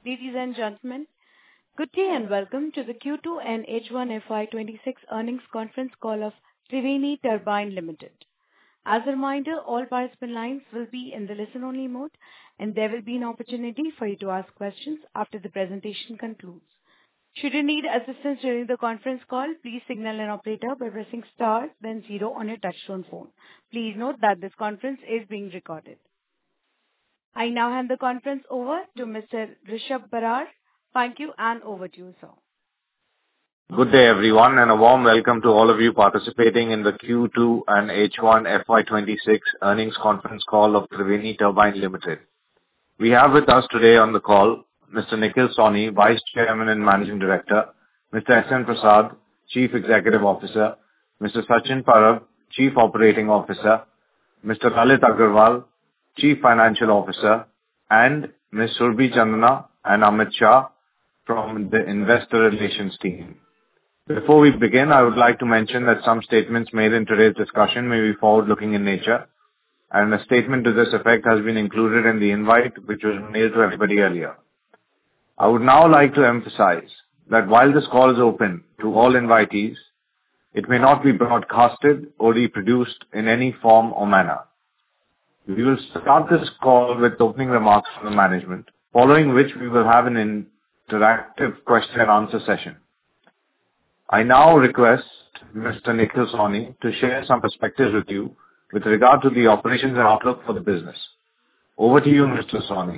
Ladies and gentlemen, good day and welcome to the Q2 and H1 FY26 earnings conference call of Triveni Turbine Limited. As a reminder, all participant lines will be in the listen-only mode, and there will be an opportunity for you to ask questions after the presentation concludes. Should you need assistance during the conference call, please signal an operator by pressing star, then zero on your touch-tone phone. Please note that this conference is being recorded. I now hand the conference over to Mr. Rishabh Barar. Thank you, and over to you, sir. Good day, everyone, and a warm welcome to all of you participating in the Q2 and H1 FY26 earnings conference call of Triveni Turbine Limited. We have with us today on the call Mr. Nikhil Sawhney, Vice Chairman and Managing Director, Mr. S.N. Prasad, Chief Executive Officer, Mr. Sachin Parab, Chief Operating Officer, Mr. Lalit Agarwal, Chief Financial Officer, and Ms. Surabhi Chandna and Amit Shah from the Investor Relations team. Before we begin, I would like to mention that some statements made in today's discussion may be forward-looking in nature, and a statement to this effect has been included in the invite which was mailed to everybody earlier. I would now like to emphasize that while this call is open to all invitees, it may not be broadcasted or reproduced in any form or manner. We will start this call with opening remarks from the management, following which we will have an interactive question and answer session. I now request Mr. Nikhil Sawhney to share some perspectives with you with regard to the operations and outlook for the business. Over to you, Mr. Sawhney.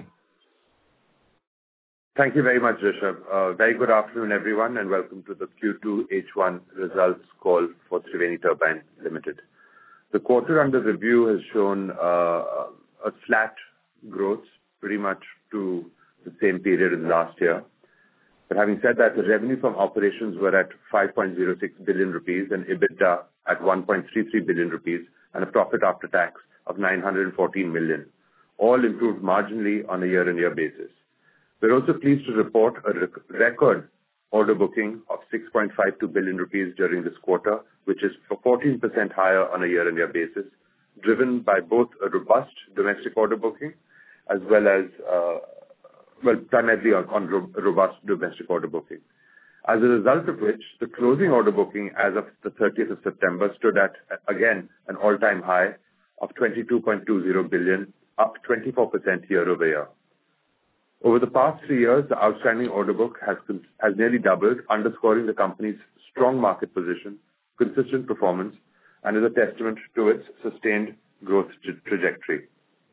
Thank you very much, Rishabh. Very good afternoon, everyone, and welcome to the Q2 H1 results call for Triveni Turbine Limited. The quarter under review has shown a flat growth pretty much to the same period in last year. But having said that, the revenue from operations were at 5.06 billion rupees and EBITDA at 1.33 billion rupees and a profit after tax of 914 million, all improved marginally on a year-on-year basis. We're also pleased to report a record order booking of 6.52 billion rupees during this quarter, which is 14% higher on a year-on-year basis, driven by both a robust domestic order booking as well as, primarily on robust domestic order booking. As a result of which, the closing order booking as of the 30th of September stood at, again, an all-time high of 22.20 billion, up 24% year-over-year. Over the past 3 years, the outstanding order book has nearly doubled, underscoring the company's strong market position, consistent performance, and is a testament to its sustained growth trajectory.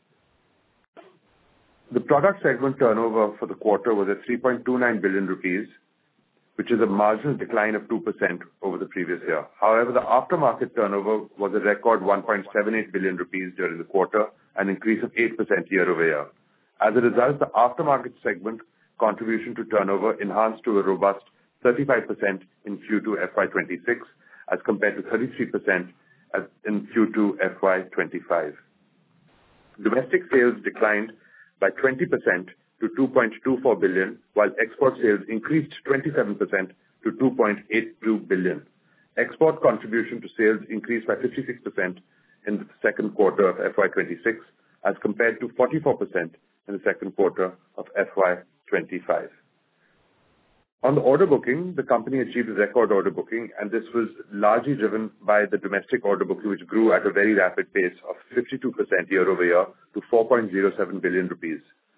The product segment turnover for the quarter was at 3.29 billion rupees, which is a marginal decline of 2% over the previous year. However, the aftermarket turnover was a record 1.78 billion rupees during the quarter, an increase of 8% year-over-year. As a result, the aftermarket segment contribution to turnover enhanced to a robust 35% in Q2 FY26 as compared to 33% in Q2 FY25. Domestic sales declined by 20% to 2.24 billion, while export sales increased 27% to 2.82 billion. Export contribution to sales increased by 56% in the second quarter of FY26 as compared to 44% in the second quarter of FY25. On the order booking, the company achieved a record order booking, and this was largely driven by the domestic order booking, which grew at a very rapid pace of 52% year-over-year to 4.07 billion rupees.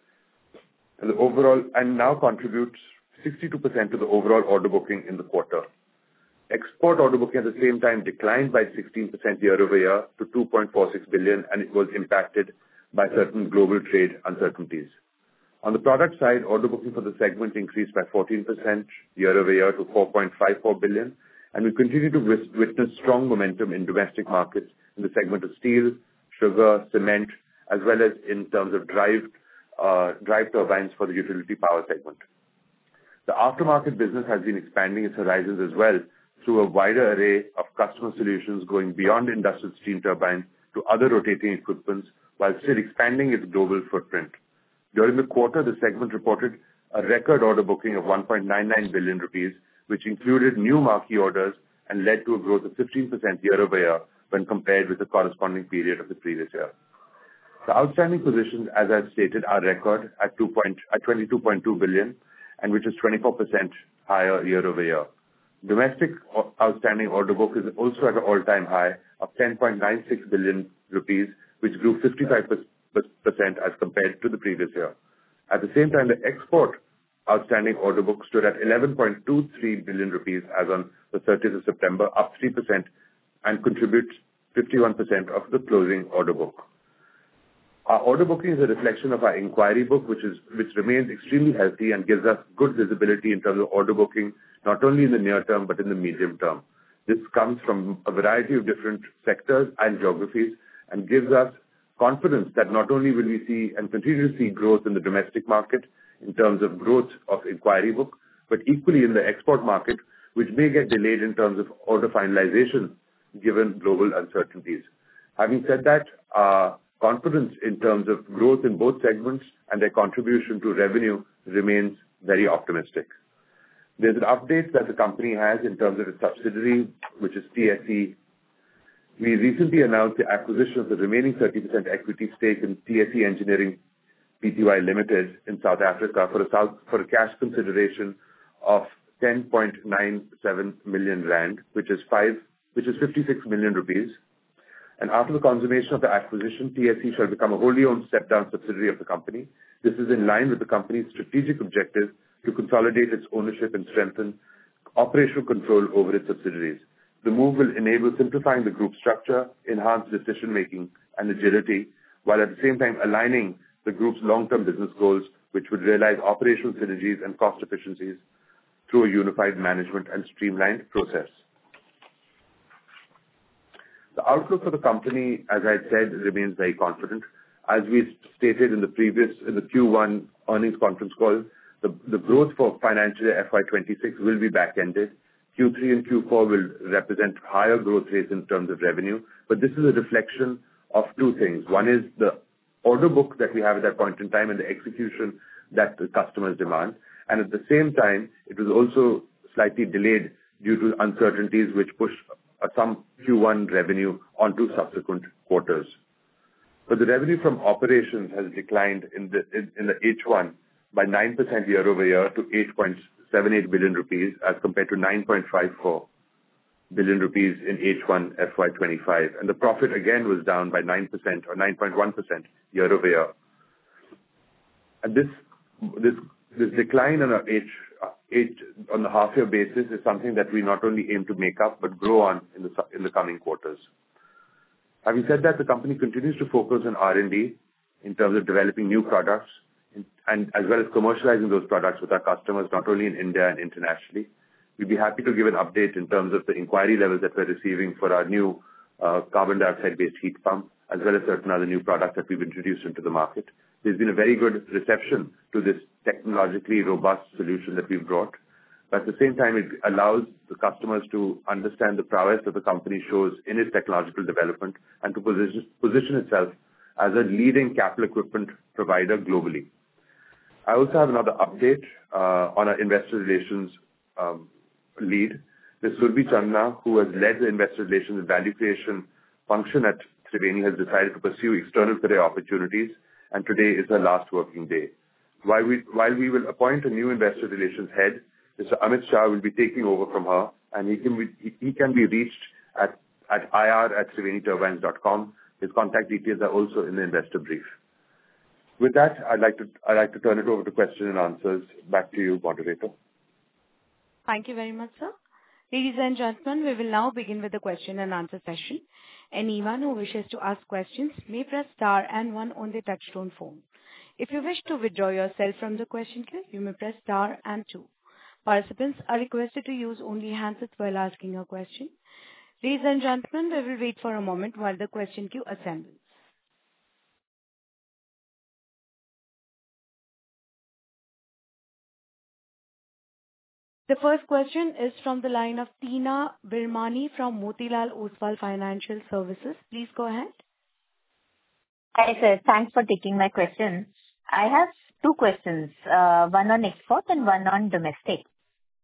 And now contributes 62% to the overall order booking in the quarter. Export order booking at the same time declined by 16% year-over-year to 2.46 billion, and it was impacted by certain global trade uncertainties. On the product side, order booking for the segment increased by 14% year-over-year to 4.54 billion, and we continue to witness strong momentum in domestic markets in the segment of steel, sugar, cement, as well as in terms of drive turbines for the utility power segment. The aftermarket business has been expanding its horizons as well through a wider array of customer solutions going beyond industrial steam turbines to other rotating equipments while still expanding its global footprint. During the quarter, the segment reported a record order booking of 1.99 billion rupees, which included new marquee orders and led to a growth of 15% year-over-year when compared with the corresponding period of the previous year. The outstanding positions, as I've stated, are record at 22.2 billion, and which is 24% higher year-over-year. Domestic outstanding order book is also at an all-time high of 10.96 billion rupees, which grew 55% as compared to the previous year. At the same time, the export outstanding order book stood at 11.23 billion rupees as on the 30th of September, up 3%, and contributes 51% of the closing order book. Our order booking is a reflection of our inquiry book, which remains extremely healthy and gives us good visibility in terms of order booking, not only in the near term, but in the medium term. This comes from a variety of different sectors and geographies and gives us confidence that not only will we see and continue to see growth in the domestic market in terms of growth of inquiry book, but equally in the export market, which may get delayed in terms of order finalization given global uncertainties. Having said that, our confidence in terms of growth in both segments and their contribution to revenue remains very optimistic. There's an update that the company has in terms of its subsidiary, which is TSE. We recently announced the acquisition of the remaining 30% equity stake in TSE Engineering Pty Limited in South Africa for a cash consideration of 10.97 million rand, which is 56 million rupees. And after the consummation of the acquisition, TSE shall become a wholly owned step-down subsidiary of the company. This is in line with the company's strategic objective to consolidate its ownership and strengthen operational control over its subsidiaries. The move will enable simplifying the group structure, enhance decision-making and agility, while at the same time aligning the group's long-term business goals, which would realize operational synergies and cost efficiencies through a unified management and streamlined process. The outlook for the company, as I said, remains very confident. As we stated in the Q1 earnings conference call, the growth for financial year FY26 will be back-ended. Q3 and Q4 will represent higher growth rates in terms of revenue, but this is a reflection of two things. One is the order book that we have at that point in time and the execution that the customers demand. And at the same time, it was also slightly delayed due to uncertainties which pushed some Q1 revenue onto subsequent quarters. But the revenue from operations has declined in the H1 by 9% year-over-year to 8.78 billion rupees as compared to 9.54 billion rupees in H1 FY25. And the profit again was down by 9% or 9.1% year-over-year. And this decline on on the half-year basis is something that we not only aim to make up but grow on in the coming quarters. Having said that, the company continues to focus on R&D in terms of developing new products and as well as commercializing those products with our customers, not only in India and internationally. We'd be happy to give an update in terms of the inquiry levels that we're receiving for our new carbon dioxide-based heat pump, as well as certain other new products that we've introduced into the market. There's been a very good reception to this technologically robust solution that we've brought. But at the same time, it allows the customers to understand the prowess that the company shows in its technological development and to position itself as a leading capital equipment provider globally. I also have another update on our investor relations lead. Ms. Surabhi Chandna, who has led the investor relations and value creation function at Triveni, has decided to pursue external career opportunities, and today is her last working day. While we will appoint a new investor relations head, Mr. Amit Shah will be taking over from her, and he can be reached at ir@triveniturbines.com. His contact details are also in the investor brief. With that, I'd like to turn it over to question and answers. Back to you, moderator. Thank you very much, sir. Ladies and gentlemen, we will now begin with the question and answer session. Anyone who wishes to ask questions may press star and one on the touchtone phone. If you wish to withdraw yourself from the question queue, you may press star and two. Participants are requested to use only handsets while asking a question. Ladies and gentlemen, we will wait for a moment while the question queue assembles. The first question is from the line of Teena Virmani from Motilal Oswal Financial Services. Please go ahead. Hi, sir. Thanks for taking my question. I have two questions, one on export and one on domestic.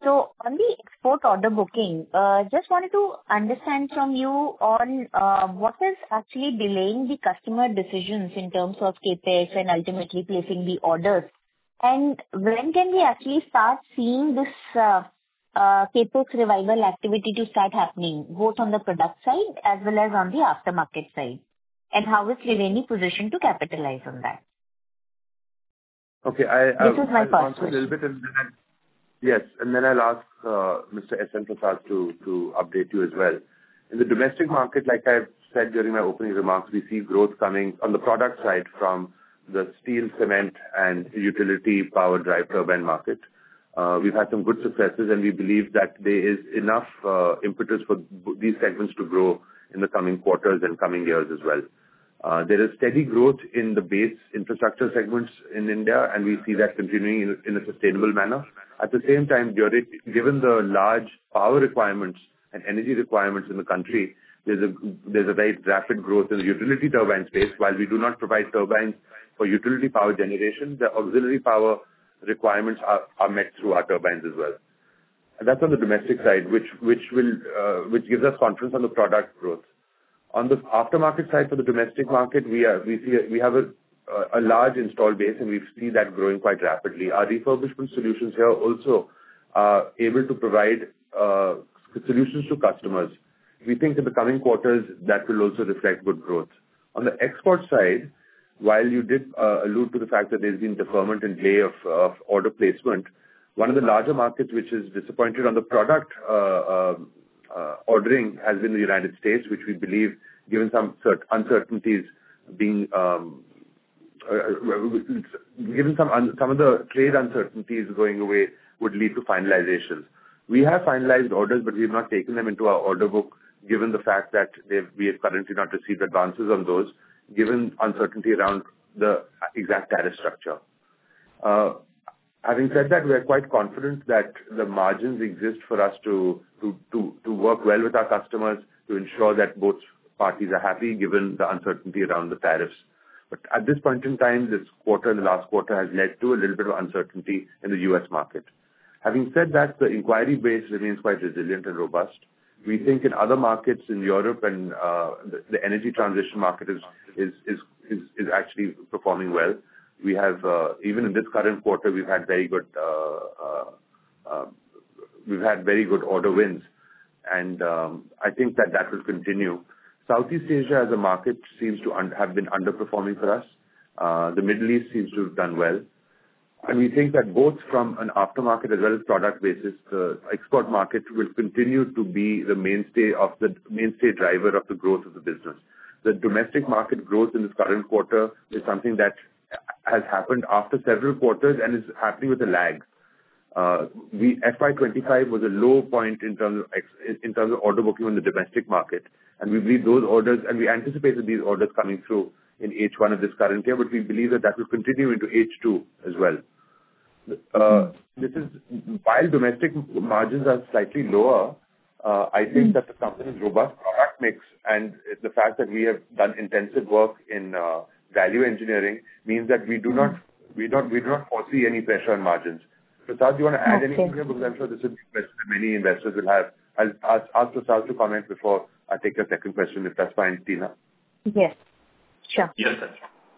So on the export order booking, just wanted to understand from you on what is actually delaying the customer decisions in terms of CapEx and ultimately placing the orders. And when can we actually start seeing this CapEx revival activity to start happening, both on the product side as well as on the aftermarket side? And how is Triveni positioned to capitalize on that? Okay, This is my first answer a little bit, and then yes, and then I'll ask Mr. S.N. Prasad to update you as well. In the domestic market, like I've said during my opening remarks, we see growth coming on the product side from the steel, cement, and utility power drive turbine market. We've had some good successes, and we believe that there is enough impetus for these segments to grow in the coming quarters and coming years as well. There is steady growth in the base infrastructure segments in India, and we see that continuing in a sustainable manner. At the same time, given the large power requirements and energy requirements in the country, there's a very rapid growth in the utility turbine space. While we do not provide turbines for utility power generation, the auxiliary power requirements are met through our turbines as well. And that's on the domestic side, which gives us confidence on the product growth. On the aftermarket side for the domestic market, we have a large install base, and we see that growing quite rapidly. Our refurbishment solutions here also are able to provide solutions to customers. We think in the coming quarters that will also reflect good growth. On the export side, while you did allude to the fact that there's been deferment and delay of order placement, one of the larger markets which is disappointed on the product ordering has been the United States, which we believe, given some uncertainties being given some of the trade uncertainties going away, would lead to finalizations. We have finalized orders, but we have not taken them into our order book, given the fact that we have currently not received advances on those, given uncertainty around the exact tariff structure. Having said that, we are quite confident that the margins exist for us to work well with our customers to ensure that both parties are happy, given the uncertainty around the tariffs. But at this point in time, this quarter and the last quarter has led to a little bit of uncertainty in the U.S. market. Having said that, the inquiry base remains quite resilient and robust. We think in other markets in Europe and the energy transition market is actually performing well. We have even in this current quarter we've had very good order wins, and I think that will continue. Southeast Asia as a market seems to have been underperforming for us. The Middle East seems to have done well. And we think that both from an aftermarket as well as product basis, the export market will continue to be the mainstay driver of the growth of the business. The domestic market growth in this current quarter is something that has happened after several quarters and is happening with a lag. FY25 was a low point in terms of order booking on the domestic market, and we believe those orders, and we anticipated these orders coming through in H1 of this current year, but we believe that will continue into H2 as well. This is while domestic margins are slightly lower. I think that the company's robust product mix and the fact that we have done intensive work in value engineering means that we do not foresee any pressure on margins. Prasad, do you want to add anything here? Because I'm sure this is a question that many investors will have. I'll ask Prasad to comment before I take a second question, if that's fine, Tina. Yes, sure. Yes, sir.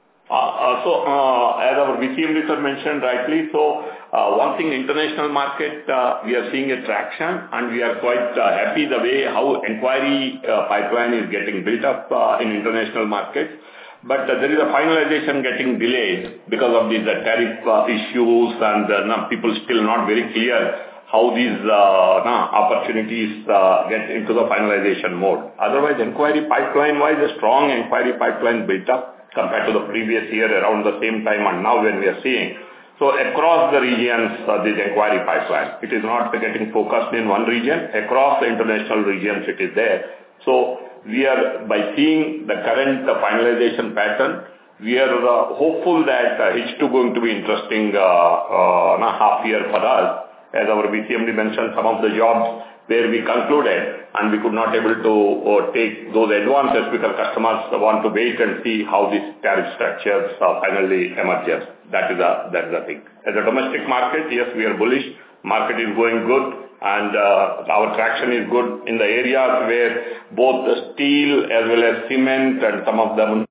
As our VCMD sir mentioned rightly, one thing, international market, we are seeing a traction, and we are quite happy the way how inquiry pipeline is getting built up in international markets. But there is a finalization getting delayed because of these tariff issues, and people still not very clear how these opportunities get into the finalization mode. Otherwise, inquiry pipeline-wise, a strong inquiry pipeline built up compared to the previous year around the same time and now when we are seeing. So across the regions, this inquiry pipeline, it is not getting focused in one region. Across the international regions, it is there. So we are, by seeing the current finalization pattern, we are hopeful that H2 going to be interesting half year for us. As our VCMD mentioned, some of the jobs where we concluded and we could not able to take those advances because customers want to wait and see how these tariff structures finally emerges. That is the thing. As a domestic market, yes, we are bullish. market is going good, and our traction is good in the areas where both the steel as well as cement and some of them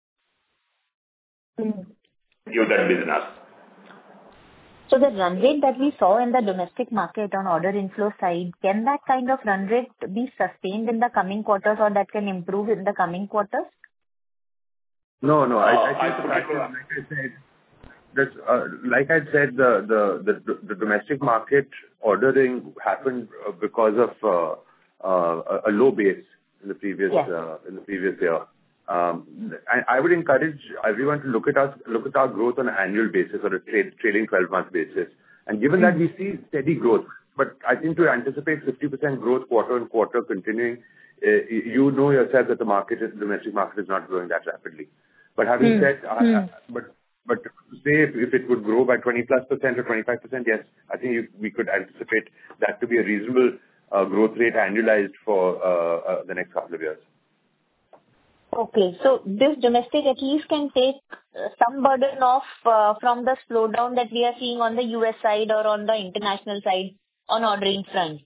give that business. So the run rate that we saw in the domestic market on order inflow side, can that kind of run rate be sustained in the coming quarters, or that can improve in the coming quarters? No. I think the fact is, like I said, the domestic market ordering happened because of a low base in the previous year. I would encourage everyone to look at our growth on an annual basis or a trailing 12-month basis. And given that we see steady growth, but I think to anticipate 50% growth quarter on quarter continuing, you know yourself that the domestic market is not growing that rapidly. But having said, but to say if it would grow by 20+% or 25%, yes, I think we could anticipate that to be a reasonable growth rate annualized for the next couple of years. Okay. So this domestic at least can take some burden off from the slowdown that we are seeing on the US side or on the international side on ordering front.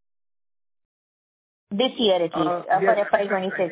This year at least, for FY26.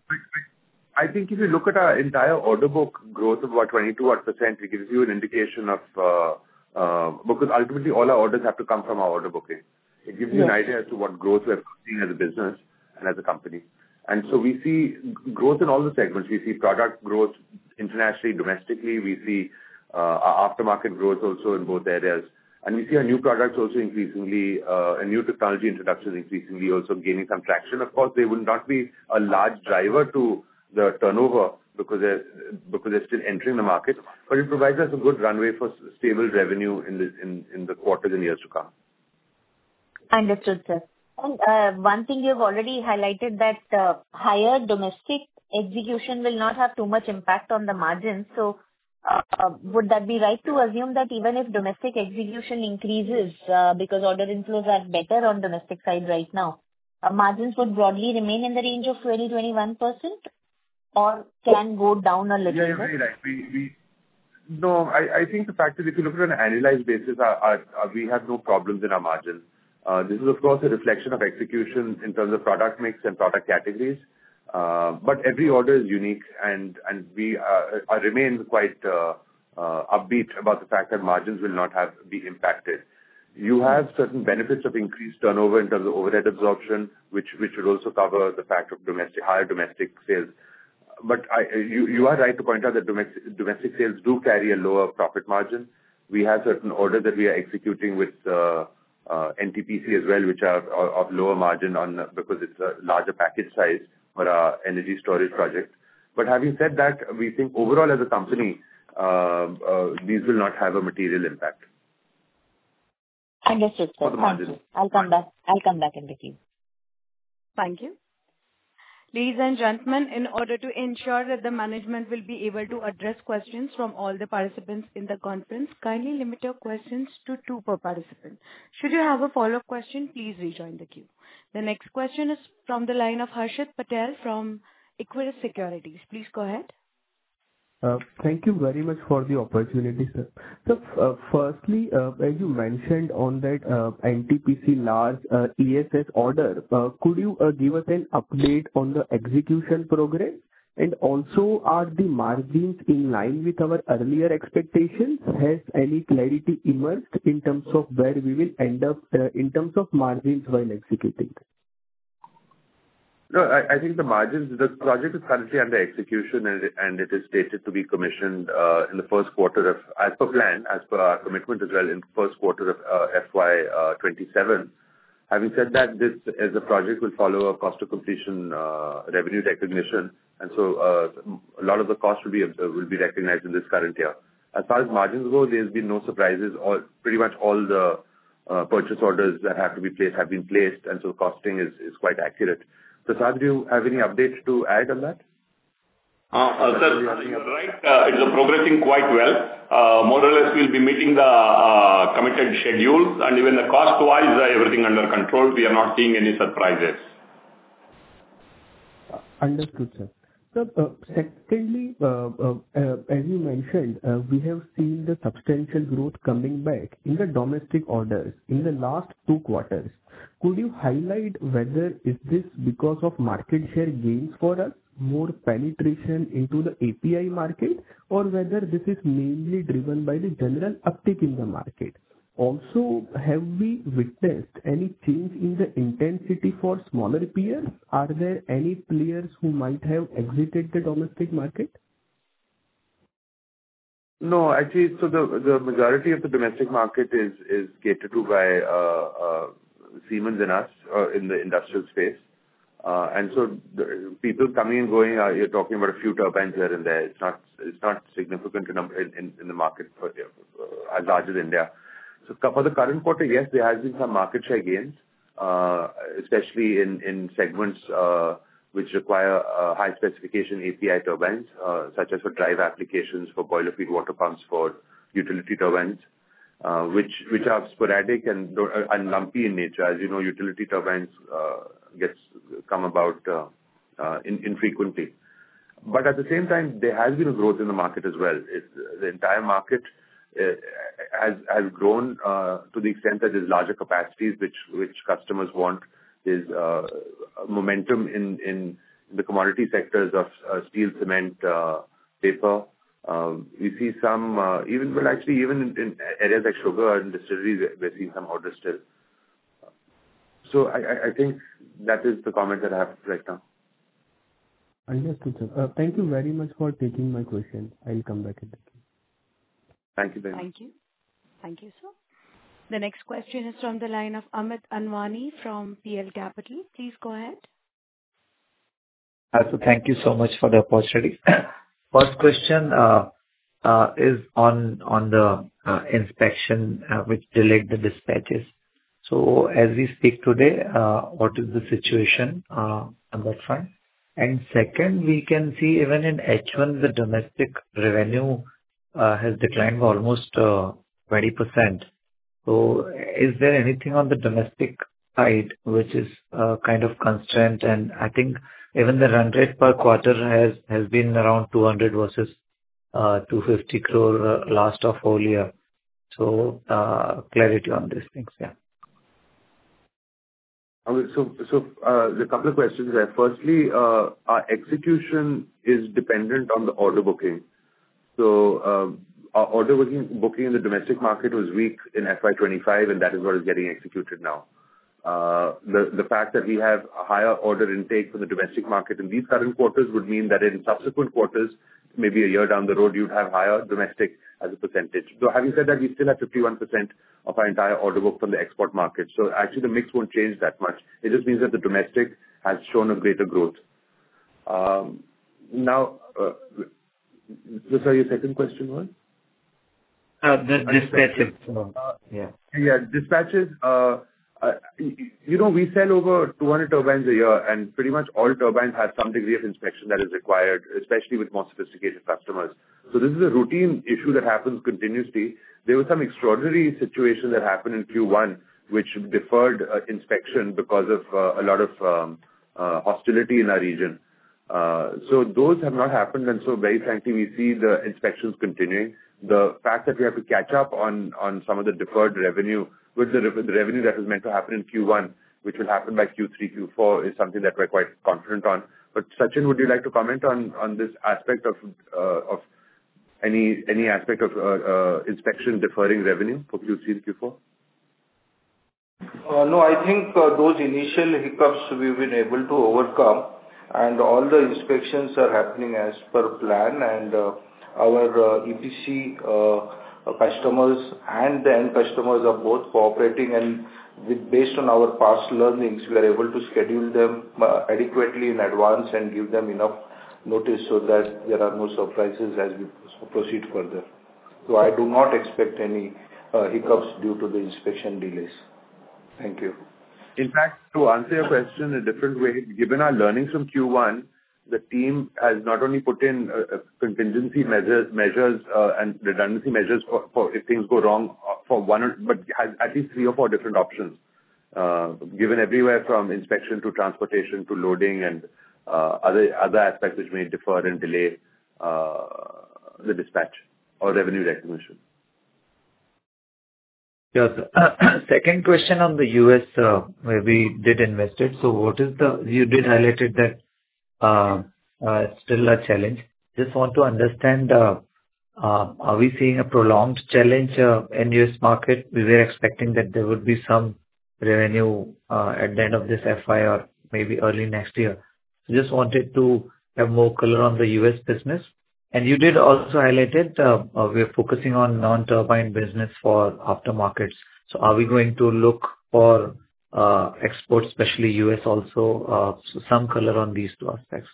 I think if you look at our entire order book growth of about 22%, it gives you an indication of, because ultimately all our orders have to come from our order booking. It gives you an idea as to what growth we're seeing as a business and as a company. And so we see growth in all the segments. We see product growth internationally, domestically. We see our aftermarket growth also in both areas. And we see our new products also increasingly, and new technology introductions increasingly also gaining some traction. Of course, they will not be a large driver to the turnover because they're still entering the market, but it provides us a good runway for stable revenue in the quarters and years to come. Understood, sir. And one thing you've already highlighted that higher domestic execution will not have too much impact on the margins. So would that be right to assume that even if domestic execution increases because order inflows are better on domestic side right now, margins would broadly remain in the range of 20-21%? Or can go down a little bit? Yeah, you're very right. No, I think the fact is if you look at an annualized basis, we have no problems in our margin. This is, of course, a reflection of execution in terms of product mix and product categories. But every order is unique, and we remain quite upbeat about the fact that margins will not be impacted. You have certain benefits of increased turnover in terms of overhead absorption, which should also cover the fact of higher domestic sales. But you are right to point out that domestic sales do carry a lower profit margin. We have certain orders that we are executing with NTPC as well, which are of lower margin because it's a larger package size for our energy storage project. But having said that, we think overall as a company, these will not have a material impact. Understood, sir. Thank you. I'll come back in the queue. Thank you. Ladies and gentlemen, in order to ensure that the management will be able to address questions from all the participants in the conference, kindly limit your questions to 2 per participant. Should you have a follow-up question, please rejoin the queue. The next question is from the line of Harshit Patel from Equirus Securities. Please go ahead. Thank you very much for the opportunity, sir. So, firstly, as you mentioned on that NTPC large ESS order, could you give us an update on the execution progress? And also, are the margins in line with our earlier expectations? Has any clarity emerged in terms of where we will end up in terms of margins while executing? No, I think the project is currently under execution and it is stated to be commissioned in the first quarter as per plan, as per our commitment as well, in the first quarter of FY27. Having said that, this as a project will follow a cost of completion revenue recognition, and so a lot of the cost will be recognized in this current year. As far as margins go, there's been no surprises. Pretty much all the purchase orders that have to be placed have been placed, and so costing is quite accurate. Prasad, do you have any updates to add on that? Sir, you're right. It's progressing quite well. More or less, we'll be meeting the committed schedules, and even the cost-wise, everything under control. We are not seeing any surprises. Understood, sir. So, secondly, as you mentioned, we have seen the substantial growth coming back in the domestic orders in the last 2 quarters. Could you highlight whether is this because of market share gains for us, more penetration into the API market, or whether this is mainly driven by the general uptick in the market? Also, have we witnessed any change in the intensity for smaller peers? Are there any players who might have exited the domestic market? No, actually, so the majority of the domestic market is catered to by Siemens and us in the industrial space. And so the people coming and going, you're talking about a few turbines here and there. It's not significant in the market as large as India. So for the current quarter, yes, there has been some market share gains, especially in segments which require high specification API turbines, such as for drive applications, for boiler feed water pumps, for utility turbines, which are sporadic and lumpy in nature. As you know, utility turbines come about infrequently. But at the same time, there has been a growth in the market as well. The entire market has grown to the extent that there's larger capacities which customers want. There's momentum in the commodity sectors of steel, cement, paper. We see some even in areas like sugar and distilleries, we're seeing some orders still. So I think that is the comment that I have right now. Understood, sir. Thank you very much for taking my question. I'll come back in the queue. Thank you very much. Thank you. Thank you, sir. The next question is from the line of Amit Anwani from PL Capital. Please go ahead. So thank you so much for the opportunity. First question is on the inspection which delayed the dispatches. So as we speak today, what is the situation on that front? And second, we can see even in H1, the domestic revenue has declined by almost 20%. So is there anything on the domestic side which is kind of constraint? And I think even the run rate per quarter has been around 200 versus 250 crore last of whole year. So clarity on these things, yeah. So the couple of questions there. Firstly, our execution is dependent on the order booking. So our order booking in the domestic market was weak in FY25, and that is what is getting executed now. The fact that we have a higher order intake from the domestic market in these current quarters would mean that in subsequent quarters, maybe a year down the road, you'd have higher domestic as a percentage. So having said that, we still have 51% of our entire order book from the export market. So actually, the mix won't change that much. It just means that the domestic has shown a greater growth. Now, sorry, your second question was? The dispatches. Yeah, dispatches. We sell over 200 turbines a year, and pretty much all turbines have some degree of inspection that is required, especially with more sophisticated customers. So this is a routine issue that happens continuously. There was some extraordinary situation that happened in Q1, which deferred inspection because of a lot of hostility in our region. So those have not happened, and so very frankly, we see the inspections continuing. The fact that we have to catch up on some of the deferred revenue with the revenue that was meant to happen in Q1, which will happen by Q3, Q4, is something that we're quite confident on. But Sachin, would you like to comment on this aspect of any aspect of inspection deferring revenue for Q3 and Q4? No, I think those initial hiccups we've been able to overcome, and all the inspections are happening as per plan, and our EPC customers and the end customers are both cooperating, and based on our past learnings, we are able to schedule them adequately in advance and give them enough notice so that there are no surprises as we proceed further. So I do not expect any hiccups due to the inspection delays. Thank you. In fact, to answer your question in a different way, given our learnings from Q1, the team has not only put in contingency measures and redundancy measures for if things go wrong for one, but has at least 3 or 4 different options given everywhere from inspection to transportation to loading and other aspects which may defer and delay the dispatch or revenue recognition. Yes. Second question on the U.S., where we did invest it. So what is you did highlighted that it's still a challenge. Just want to understand, are we seeing a prolonged challenge in U.S. market? We were expecting that there would be some revenue at the end of this FY or maybe early next year. So just wanted to have more color on the U.S. business. And you did also highlighted we're focusing on non-turbine business for aftermarkets. So are we going to look for exports, especially U.S. also? So some color on these two aspects.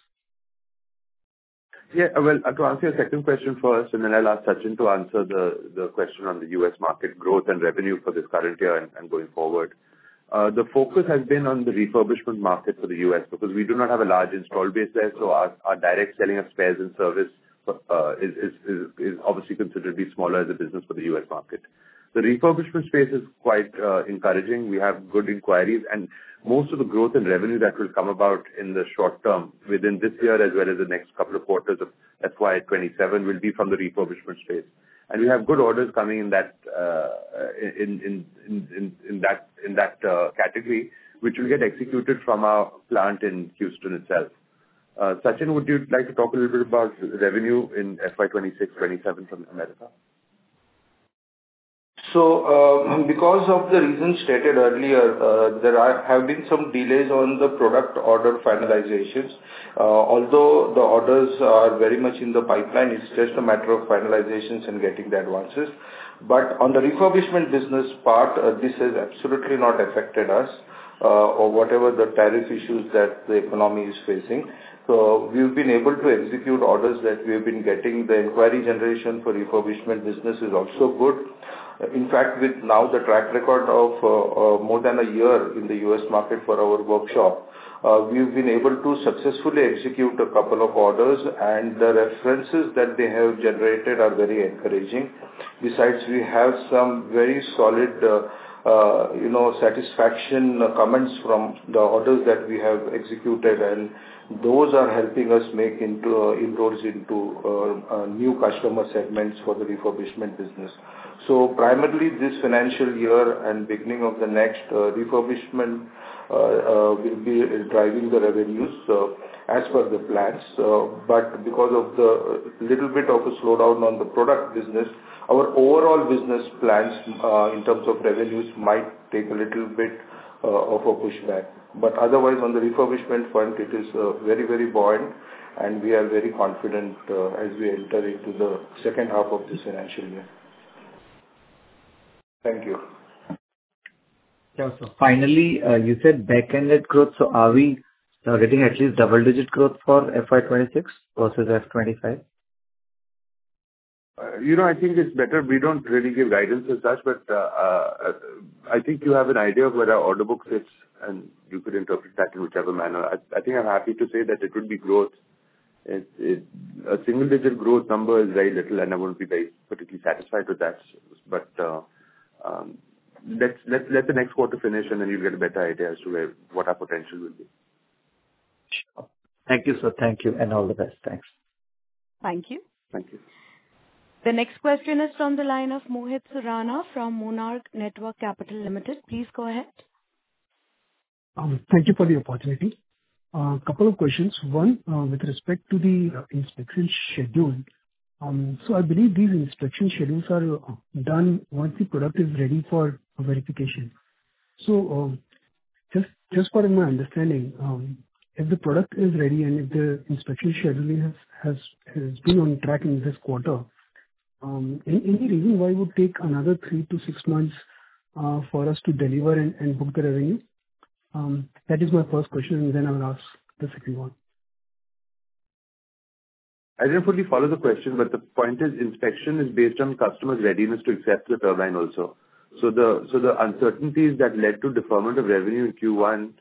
Yeah, well, to answer your second question first, and then I'll ask Sachin to answer the question on the U.S. market growth and revenue for this current year and going forward. The focus has been on the refurbishment market for the U.S. because we do not have a large install base there, so our direct selling of spares and service is obviously considered to be smaller as a business for the U.S. market. The refurbishment space is quite encouraging. We have good inquiries, and most of the growth and revenue that will come about in the short term within this year as well as the next couple of quarters of FY 27 will be from the refurbishment space. And we have good orders coming in that in that category, which will get executed from our plant in Houston itself. Sachin, would you like to talk a little bit about revenue in FY 26-27 from America? So, because of the reasons stated earlier, there have been some delays on the product order finalizations. Although the orders are very much in the pipeline, it's just a matter of finalizations and getting the advances. But on the refurbishment business part, this has absolutely not affected us, or whatever the tariff issues that the economy is facing. So we've been able to execute orders that we have been getting. The inquiry generation for refurbishment business is also good. In fact, with now the track record of more than a year in the U.S. market for our workshop, we've been able to successfully execute a couple of orders, and the references that they have generated are very encouraging. Besides, we have some very solid satisfaction comments from the orders that we have executed, and those are helping us make inroads into new customer segments for the refurbishment business. So primarily this financial year and beginning of the next, refurbishment will be driving the revenues as per the plans. But because of the little bit of a slowdown on the product business, our overall business plans in terms of revenues might take a little bit of a pushback. But otherwise, on the refurbishment front, it is very, very buoyant, and we are very confident as we enter into the second half of this financial year. Thank you. Yeah, so finally, you said back-ended growth. So are we getting at least double-digit growth for FY26 versus F25? I think it's better. We don't really give guidance as such, but I think you have an idea of where our order book sits, and you could interpret that in whichever manner. I think I'm happy to say that it would be growth. A single-digit growth number is very little, and I won't be very particularly satisfied with that. But let the next quarter finish, and then you'll get a better idea as to what our potential will be. Sure. Thank you, sir. Thank you, and all the best. Thanks. Thank you. Thank you. The next question is from the line of Mohit Surana from Monarch Networth Capital Limited. Please go ahead. Thank you for the opportunity. Couple of questions. One, with respect to the inspection schedule. So I believe these inspection schedules are done once the product is ready for verification. So just for my understanding, if the product is ready and if the inspection schedule has been on track in this quarter, any reason why it would take another 3 to 6 months for us to deliver and book the revenue? That is my first question, and then I will ask the second one. I didn't fully follow the question, but the point is inspection is based on customers' readiness to accept the turbine also. So the uncertainties that led to deferment of revenue in Q1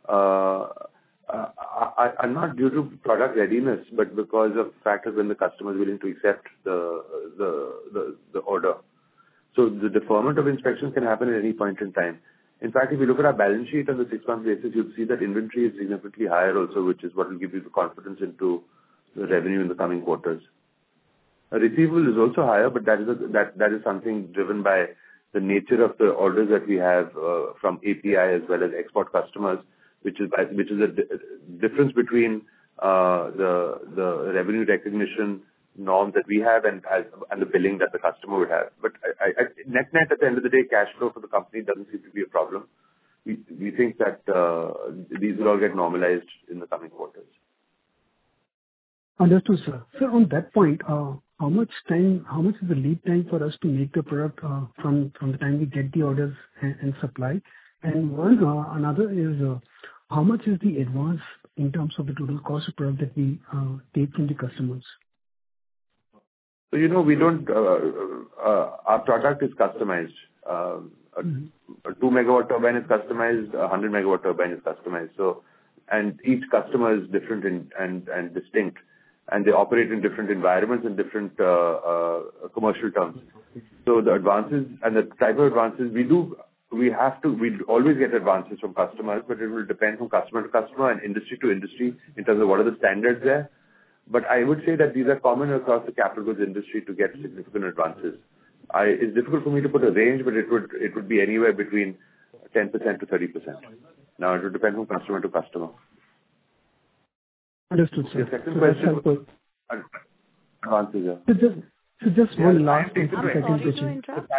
are not due to product readiness, but because of the fact that when the customer is willing to accept the order. So the deferment of inspection can happen at any point in time. In fact, if you look at our balance sheet on the 6-month basis, you'll see that inventory is significantly higher also, which is what will give you the confidence into the revenue in the coming quarters. Receivable is also higher, but that is something driven by the nature of the orders that we have from API as well as export customers, which is a difference between the revenue recognition norms that we have and the billing that the customer would have. But net at the end of the day, cash flow for the company doesn't seem to be a problem. We think that these will all get normalized in the coming quarters. Understood, sir. Sir, on that point, how much is the lead time for us to make the product from the time we get the orders and supply? And another is how much is the advance in terms of the total cost of product that we take from the customers? So, we don't, our product is customized. A 2 megawatt turbine is customized, a 100 megawatt turbine is customized. So, and each customer is different and distinct, and they operate in different environments and different commercial terms. So the advances and the type of advances we always get advances from customers, but it will depend from customer to customer and industry to industry in terms of what are the standards there. But I would say that these are common across the capital goods industry to get significant advances. It's difficult for me to put a range, but it would be anywhere between 10% to 30%. Now, it would depend from customer to customer. Understood, sir. The second question. Advances, yeah. So just one last Sorry to interrupt.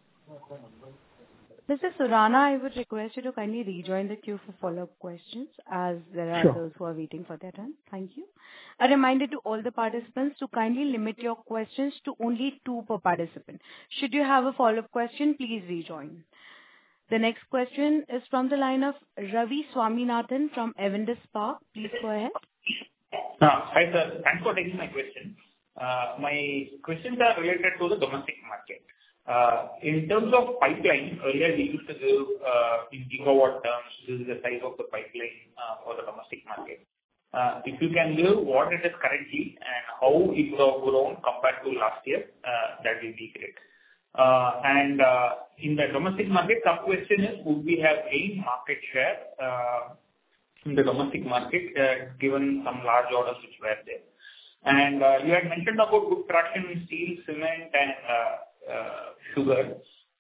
Mr. Surana, I would request you to kindly rejoin the queue for follow-up questions, as there are those who are waiting for their turn. Thank you. A reminder to all the participants to kindly limit your questions to only 2 per participant. Should you have a follow-up question, please rejoin. The next question is from the line of Ravi Swaminathan from Avendus Spark. Please go ahead. Hi, sir. Thanks for taking my question. My questions are related to the domestic market. In terms of pipeline, earlier we used to give in gigawatt terms, this is the size of the pipeline for the domestic market. If you can give what it is currently and how it will grow compared to last year, that will be great. And in the domestic market, sub question is, would we have gained market share in the domestic market given some large orders which were there? And you had mentioned about good traction in steel, cement, and sugar.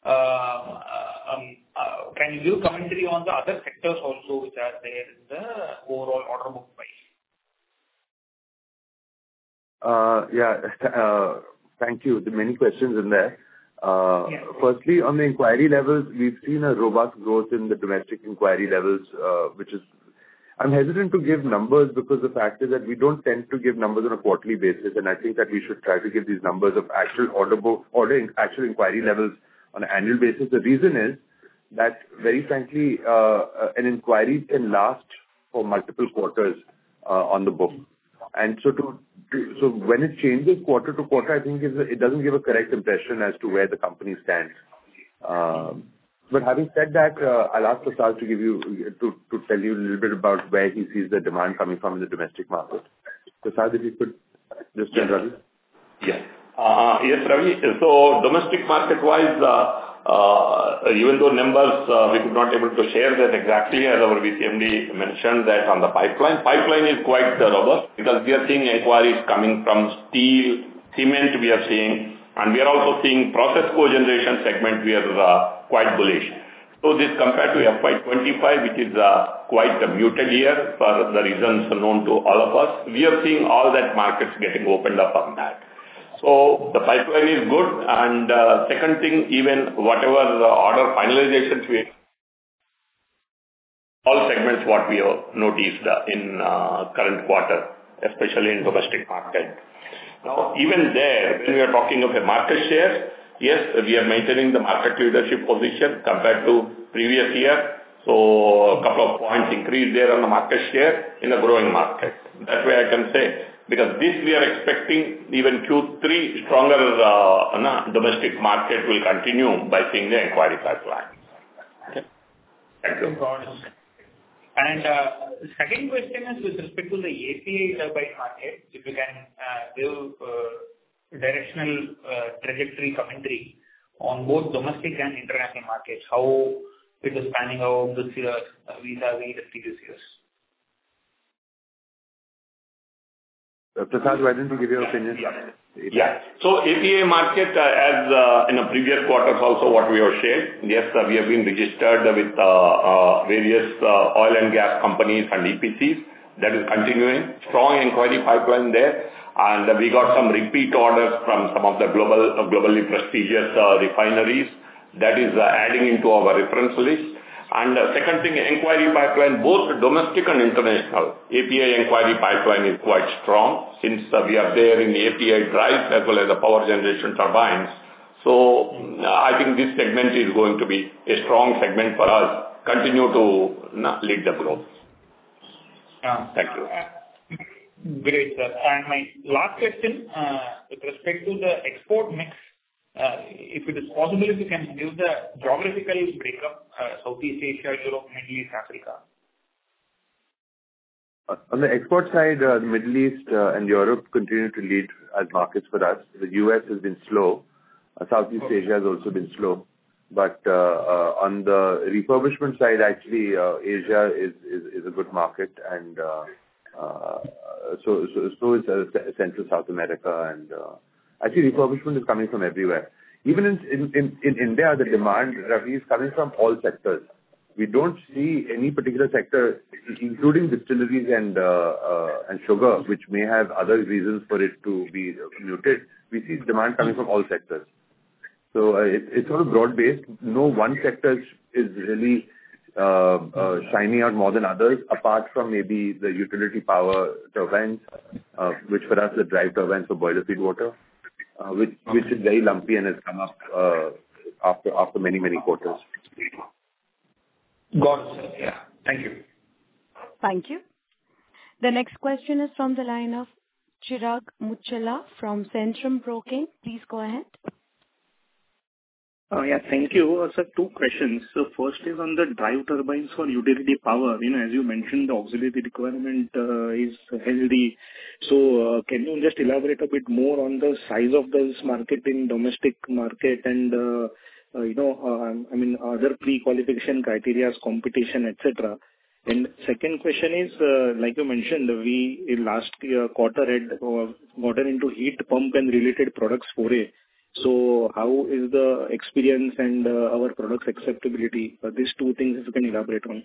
Can you give commentary on the other sectors also which are there in the overall order book price? Thank you. There are many questions in there. Firstly, on the inquiry levels, we've seen a robust growth in the domestic inquiry levels, which is, I'm hesitant to give numbers because the fact is that we don't tend to give numbers on a quarterly basis, and I think that we should try to give these numbers of actual actual inquiry levels on an annual basis. The reason is that, very frankly, an inquiry can last for multiple quarters on the book. And so when it changes quarter to quarter, I think it doesn't give a correct impression as to where the company stands. But having said that, I'll ask Prasad to tell you a little bit about where he sees the demand coming from in the domestic market. Prasad, if you could just tell Ravi. Yes, Ravi. So domestic market-wise, even though numbers we could not able to share that exactly, as our VCMD mentioned that on the pipeline is quite robust because we are seeing inquiries coming from steel, cement we are seeing, and we are also seeing process cogeneration segment we are quite bullish. So this compared to FY25, which is quite a muted year for the reasons known to all of us, we are seeing all that markets getting opened up on that. So the pipeline is good, and second thing, even whatever order finalizations all segments what we have noticed in current quarter, especially in domestic market. Now, even there, when we are talking of a market share, yes, we are maintaining the market leadership position compared to previous year. So a couple of points increase there on the market share in a growing market. That way I can say, because this we are expecting even Q3 stronger domestic market will continue by seeing the inquiry pipeline. Okay. Thank you. And second question is with respect to the API turbine market, if you can give directional trajectory commentary on both domestic and international markets, how it is panning out this year vis-à-vis the previous years? Prasad, why don't you give your opinion? Yeah. So API market, as in the previous quarters also what we have shared, yes, we have been registered with various oil and gas companies and EPCs. That is continuing. Strong inquiry pipeline there. And we got some repeat orders from some of the globally prestigious refineries. That is adding into our reference list. And second thing, inquiry pipeline, both domestic and international. API inquiry pipeline is quite strong since we are there in the API drives as well as the power generation turbines. So I think this segment is going to be a strong segment for us. Continue to lead the growth. Thank you. Great, sir. And my last question, with respect to the export mix, if it is possible, if you can give the geographical breakup, Southeast Asia, Europe, Middle East, Africa. On the export side, the Middle East and Europe continue to lead as markets for us. The US has been slow. Southeast Asia has also been slow. But on the refurbishment side, actually, Asia is a good market, and so is Central South America, and actually refurbishment is coming from everywhere. Even in India, the demand, Ravi, is coming from all sectors. We don't see any particular sector, including distilleries and sugar, which may have other reasons for it to be muted. We see demand coming from all sectors. So it's sort of broad-based. No one sector is really shining out more than others, apart from maybe the utility power turbines, which for us are drive turbines for boiler feed water, which is very lumpy and has come up after many quarters. Got it, sir. Yeah. Thank you. Thank you. The next question is from the line of Chirag Muchhala from Centrum Broking. Please go ahead. Yeah, thank you. Sir, two questions. So first is on the drive turbines for utility power. As you mentioned, the auxiliary requirement is healthy. So can you just elaborate a bit more on the size of this market in domestic market and, other pre-qualification criteria, competition, etc.? And second question is, like you mentioned, we in last quarter had gotten into heat pump and related products foray. So how is the experience and our product's acceptability? These two things, if you can elaborate on.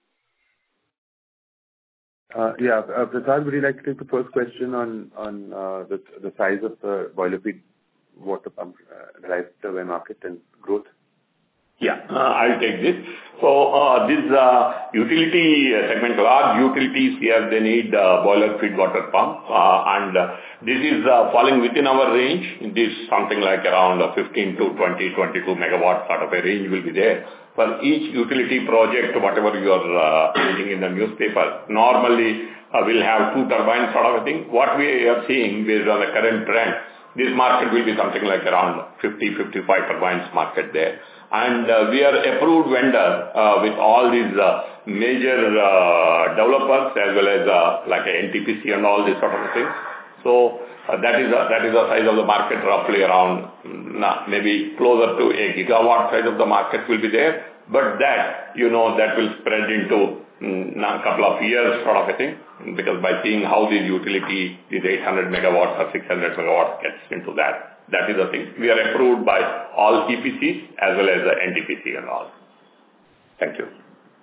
Prasad, would you like to take the first question on the size of the boiler feed water pump drive turbine market and growth? Yeah, I'll take this. So this utility segment, large utilities here, they need boiler feed water pump, and this is falling within our range. This is something like around 15 to 22 megawatt sort of a range will be there. For each utility project, whatever you are reading in the newspaper, normally we'll have two turbines sort of a thing. What we are seeing based on the current trend, this market will be something like around 50-55 turbines market there. And we are approved vendor with all these major developers as well as like a NTPC and all these sort of things. So that is the size of the market, roughly around maybe closer to a gigawatt size of the market will be there. But that, that will spread into a couple of years sort of a thing, because by seeing how the utility, these 800 megawatts or 600 megawatts gets into that. That is the thing. We are approved by all EPCs as well as the NTPC and all. Thank you.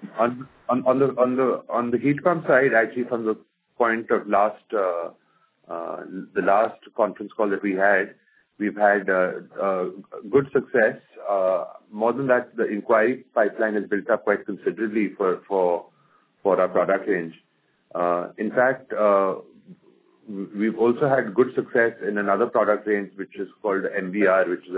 On the heat pump side, actually from the point of the last conference call that we had, we've had good success. More than that, the inquiry pipeline has built up quite considerably for our product range. In fact, we've also had good success in another product range which is called MVR, which is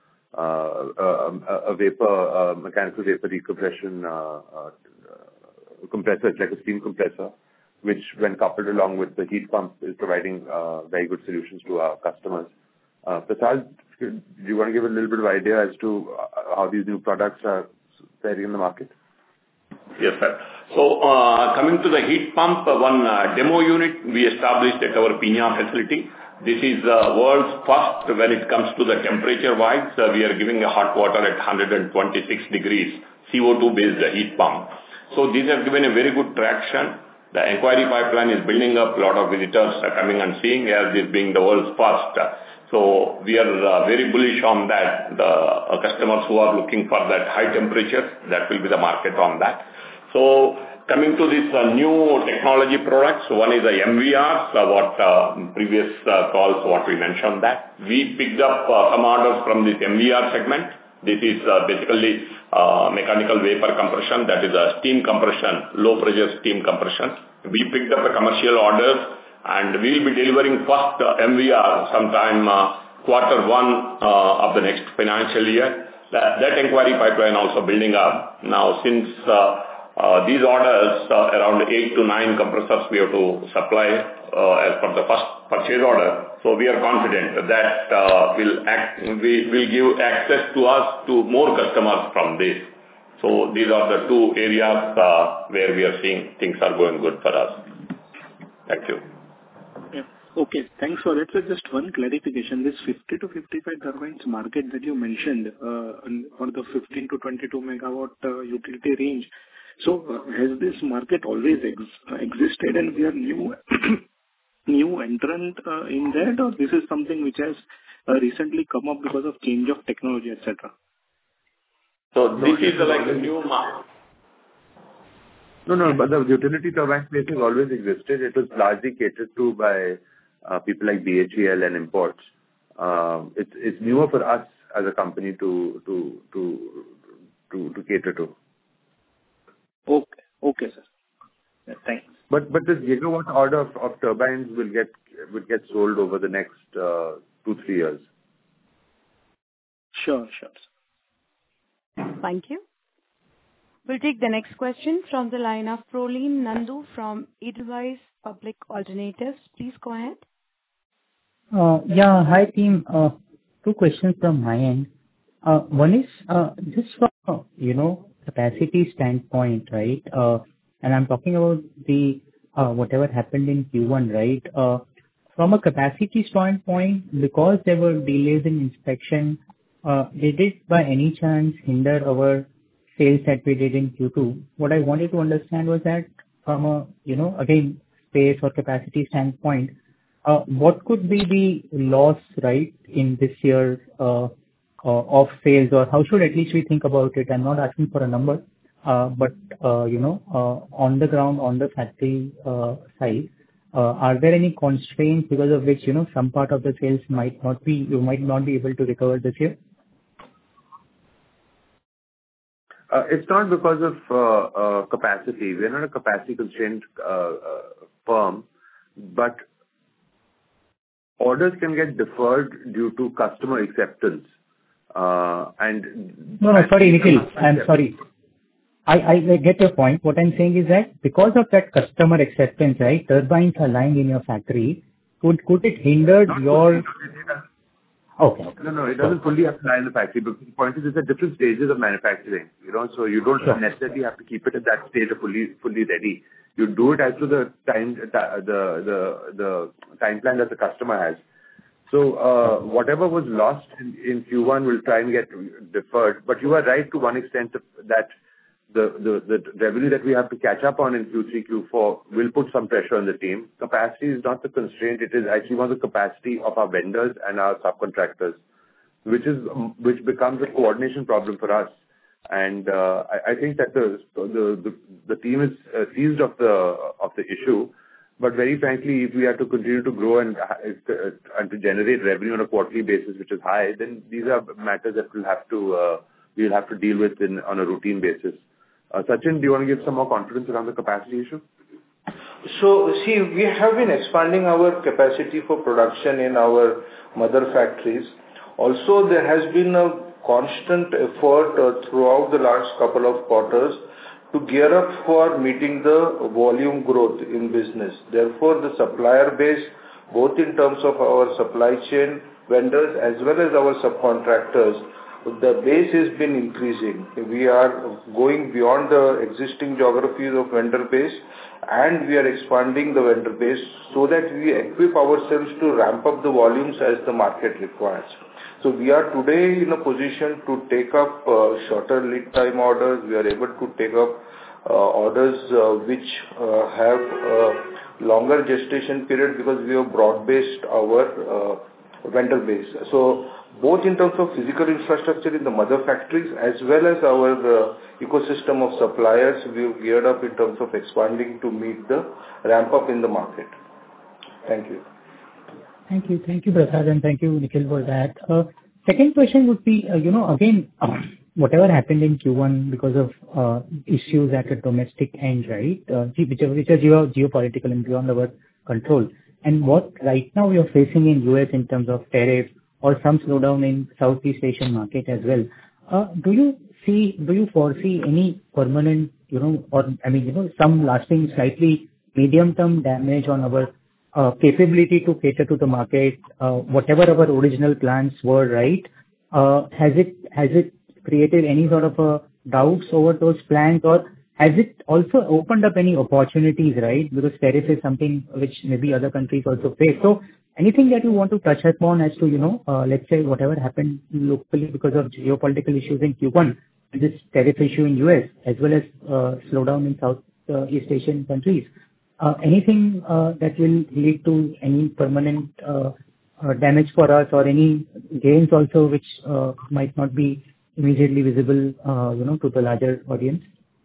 a vapor mechanical vapor decompression compressor. It's like a steam compressor, which when coupled along with the heat pump is providing very good solutions to our customers. Prasad, do you want to give a little bit of idea as to how these new products are faring in the market? Yes, sir. So coming to the heat pump, one demo unit we established at our Peenya facility. This is the world's first when it comes to the temperature-wise. We are giving a hot water at 126 degrees CO2-based heat pump. So these have given a very good traction. The inquiry pipeline is building up. A lot of visitors are coming and seeing as this being the world's first. So we are very bullish on that. The customers who are looking for that high temperature, that will be the market on that. So coming to this new technology products, one is the MVR, what previous calls, what we mentioned that. We picked up some orders from this MVR segment. This is basically mechanical vapor compression, that is a steam compression, low pressure steam compression. We picked up a commercial orders and we will be delivering first MVR sometime Q1 of the next financial year. That inquiry pipeline also building up. Now since these orders, around 8 to 9 compressors we have to supply as per the first purchase order. So we are confident that will give access to us to more customers from this. So these are the two areas where we are seeing things are going good for us. Thank you. Yeah. Okay, thanks for that. So just one clarification. This 50 to 55 turbines market that you mentioned for the 15 to 22 megawatt utility range. So has this market always existed and we are new entrant in that, or this is something which has recently come up because of change of technology, etc.? So this is like a new market. No, but the utility turbine space has always existed. It was largely catered to by people like BHEL and imports. It's newer for us as a company to cater to. Okay, sir. Yeah, thanks. But this gigawatt order of turbines will get sold over the next 2-3 years. Sure. Thank you. We'll take the next question from the line of Prolin Nandu from Edelweiss Public Alternatives. Please go ahead. Yeah, hi team. 2 questions from my end. One is just from capacity standpoint, right? And I'm talking about the whatever happened in Q1, right? From a capacity standpoint, because there were delays in inspection, did it by any chance hinder our sales that we did in Q2? What I wanted to understand was that from a again space or capacity standpoint, what could be the loss, right, in this year of sales, or how should at least we think about it? I'm not asking for a number, but on the ground, on the factory side, are there any constraints because of which some part of the sales you might not be able to recover this year? It's not because of capacity. We're not a capacity constrained firm, but orders can get deferred due to customer acceptance. No, sorry, Nikhil. I'm sorry. I get your point. What I'm saying is that because of that customer acceptance, right, turbines are lying in your factory. Could it hinder your... Okay. No, it doesn't fully have to lie in the factory, but the point is it's at different stages of manufacturing, so you don't necessarily have to keep it at that stage of fully ready. You do it as to the time plan that the customer has. So whatever was lost in Q1 will try and get deferred. But you are right to one extent that the revenue that we have to catch up on in Q3, Q4 will put some pressure on the team. Capacity is not the constraint. It is actually one of the capacity of our vendors and our subcontractors, which becomes a coordination problem for us. And I think that the team is seized of the issue. But very frankly, if we have to continue to grow and to generate revenue on a quarterly basis, which is high, then these are matters that we'll have to deal with on a routine basis. Sachin, do you want to give some more confidence around the capacity issue? So, see, we have been expanding our capacity for production in our mother factories. Also, there has been a constant effort throughout the last couple of quarters to gear up for meeting the volume growth in business. Therefore, the supplier base, both in terms of our supply chain vendors as well as our subcontractors, the base has been increasing. We are going beyond the existing geographies of vendor base, and we are expanding the vendor base so that we equip ourselves to ramp up the volumes as the market requires. So we are today in a position to take up shorter lead time orders. We are able to take up orders which have longer gestation period because we have broad-based our vendor base. So both in terms of physical infrastructure in the mother factories as well as our ecosystem of suppliers, we have geared up in terms of expanding to meet the ramp up in the market. Thank you. Thank you, Prasad, and thank you, Nikhil, for that. Second question would be, again, whatever happened in Q1 because of issues at the domestic end, right? Which are geopolitical and beyond our control. And what right now we are facing in US in terms of tariff or some slowdown in Southeast Asian market as well. Do you foresee any permanent, some lasting, slightly medium-term damage on our capability to cater to the market, whatever our original plans were, right? Has it created any sort of doubts over those plans, or has it also opened up any opportunities, right? Because tariff is something which maybe other countries also face. So anything that you want to touch upon as to, let's say whatever happened locally because of geopolitical issues in Q1, this tariff issue in US as well as slowdown in Southeast Asian countries. Anything that will lead to any permanent damage for us or any gains also which might not be immediately visible, to the larger audience?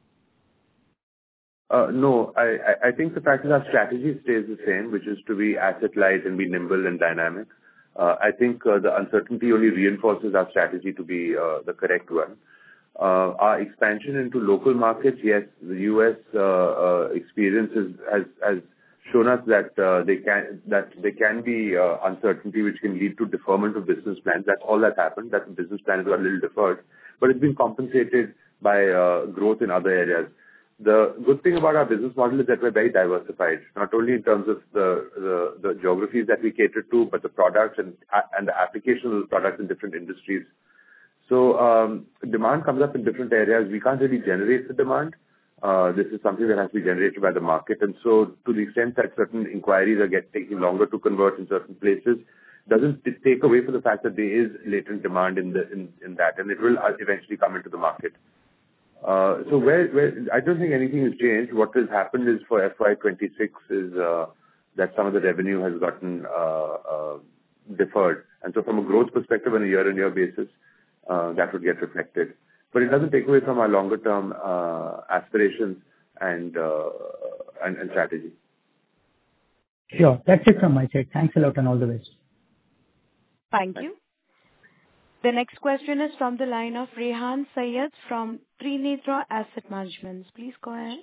No, I think the fact is our strategy stays the same, which is to be asset light and be nimble and dynamic. I think the uncertainty only reinforces our strategy to be the correct one. Our expansion into local markets, yes, the US experience has shown us that there can be uncertainty which can lead to deferment of business plans. That's all that happened. That the business plans were a little deferred, but it's been compensated by growth in other areas. The good thing about our business model is that we're very diversified, not only in terms of the geographies that we cater to, but the products and the application of the products in different industries. So demand comes up in different areas. We can't really generate the demand. This is something that has to be generated by the market. And so to the extent that certain inquiries are taking longer to convert in certain places, doesn't take away from the fact that there is latent demand in that, and it will eventually come into the market. So I don't think anything has changed. What has happened is for FY26 is that some of the revenue has gotten deferred. And so from a growth perspective on a year-on-year basis, that would get reflected. But it doesn't take away from our longer-term aspirations and strategy. Sure. That's it from my side. Thanks a lot and all the best. Thank you. The next question is from the line of Rehan Syed from Trinetra Asset Management. Please go ahead.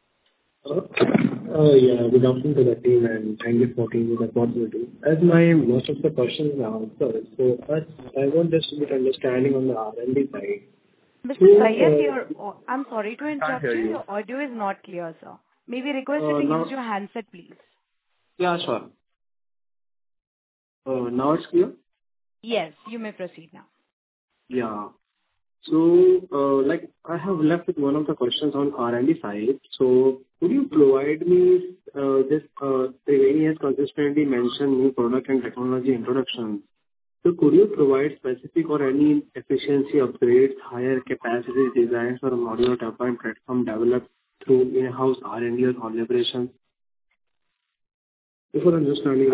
Good afternoon to the team, and thank you for giving me the opportunity. As most of the questions are answered, so first, I want just a bit understanding on the R&D side. Mr. Syed, I'm sorry to interrupt you. Your audio is not clear, sir. May we request you to use your handset, please? Yeah, sure. Now it's clear? Yes, you may proceed now. Yeah. So, I have left with one of the questions on R&D side. So, could you provide me this? Triveni has consistently mentioned new product and technology introduction. So, could you provide specific or any efficiency upgrades, higher capacity designs, or modular turbine platform developed through in-house R&D or collaboration? Before understanding,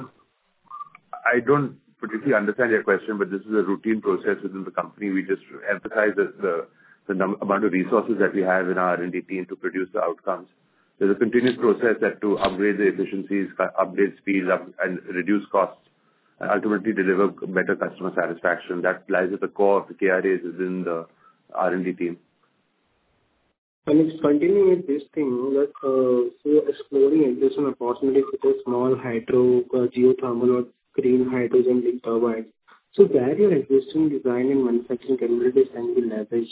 I don't particularly understand your question, but this is a routine process within the company. We just emphasize the amount of resources that we have in our R&D team to produce the outcomes. There's a continuous process that to upgrade the efficiencies, upgrade speeds up, and reduce costs, and ultimately deliver better customer satisfaction. That lies at the core of the KRAs within the R&D team. And it's continuing with this thing that so exploring adjacent opportunities such as small hydro, geothermal, or green hydrogen wind turbines. So where your existing design and manufacturing capabilities can be leveraged?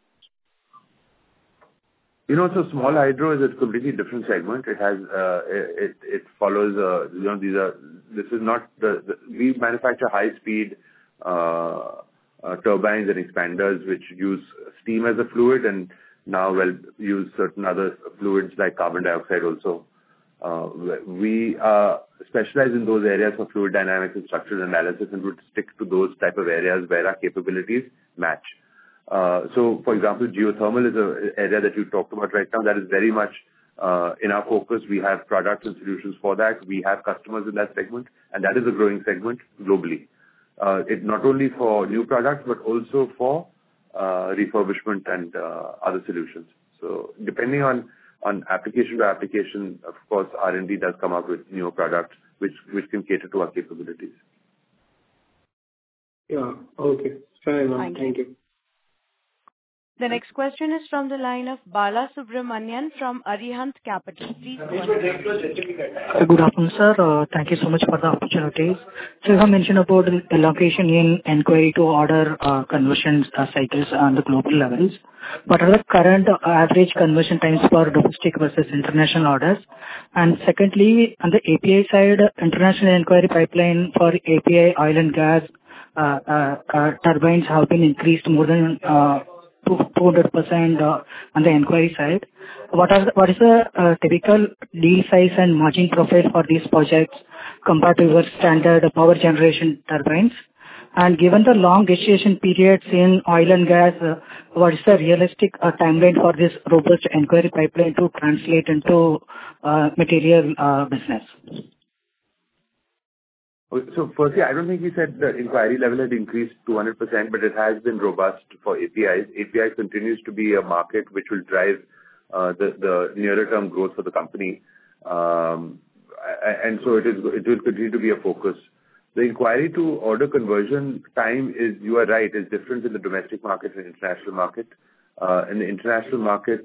So small hydro is a completely different segment. It has, it follows, this is not we manufacture high speed, turbines and expanders which use steam as a fluid and now use certain other fluids like carbon dioxide also. We specialize in those areas for fluid dynamics and structural analysis and would stick to those type of areas where our capabilities match. So, for example, geothermal is an area that you talked about right now that is very much in our focus. We have products and solutions for that. We have customers in that segment, and that is a growing segment globally. It not only for new products, but also for refurbishment and other solutions. So depending on application to application, of course, R&D does come up with new products which can cater to our capabilities. Yeah. Okay. Fair enough. Thank you. The next question is from the line of Bala Subramanian from Arihant Capital. Please go ahead. Good afternoon, sir. Thank you so much for the opportunities. So you have mentioned about the allocation in inquiry to order conversion cycles on the global levels. What are the current average conversion times for domestic versus international orders? And secondly, on the API side, international inquiry pipeline for API, oil and gas turbines have been increased more than 200% on the inquiry side. What is the typical deal size and margin profile for these projects compared to your standard power generation turbines? And given the long gestation periods in oil and gas, what is the realistic timeline for this robust inquiry pipeline to translate into material business? So firstly, I don't think we said the inquiry level had increased 200%, but it has been robust for APIs. API continues to be a market which will drive the nearer term growth for the company. And so it will continue to be a focus. The inquiry to order conversion time is, you are right, is different in the domestic market and international market. In the international market,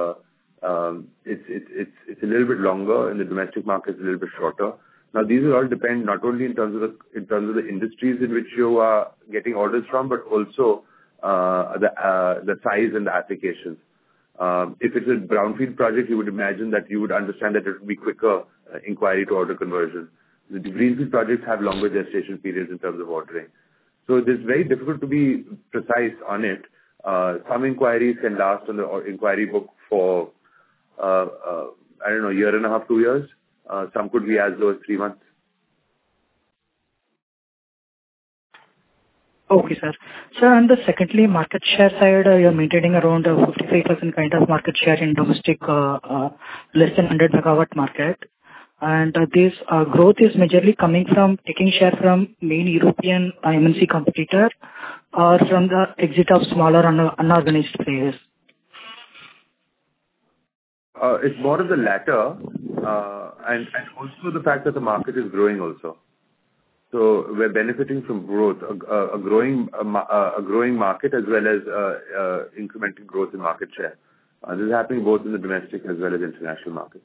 it's a little bit longer. In the domestic market, it's a little bit shorter. Now, these will all depend not only in terms of the industries in which you are getting orders from, but also the size and the applications. If it's a brownfield project, you would imagine that you would understand that it would be quicker inquiry to order conversion. The greenfield projects have longer gestation periods in terms of ordering. So it's very difficult to be precise on it. Some inquiries can last on the inquiry book for, a year and a half, 2 years. Some could be as low as 3 months. Okay, sir. Sir, and the secondly, market share side, you're maintaining around 55% kind of market share in domestic less than 100 megawatt market. And this growth is majorly coming from taking share from main European MNC competitor or from the exit of smaller unorganized players? It's more of the latter, and also the fact that the market is growing also. So we're benefiting from growth, a growing market as well as incremental growth in market share. This is happening both in the domestic as well as international markets.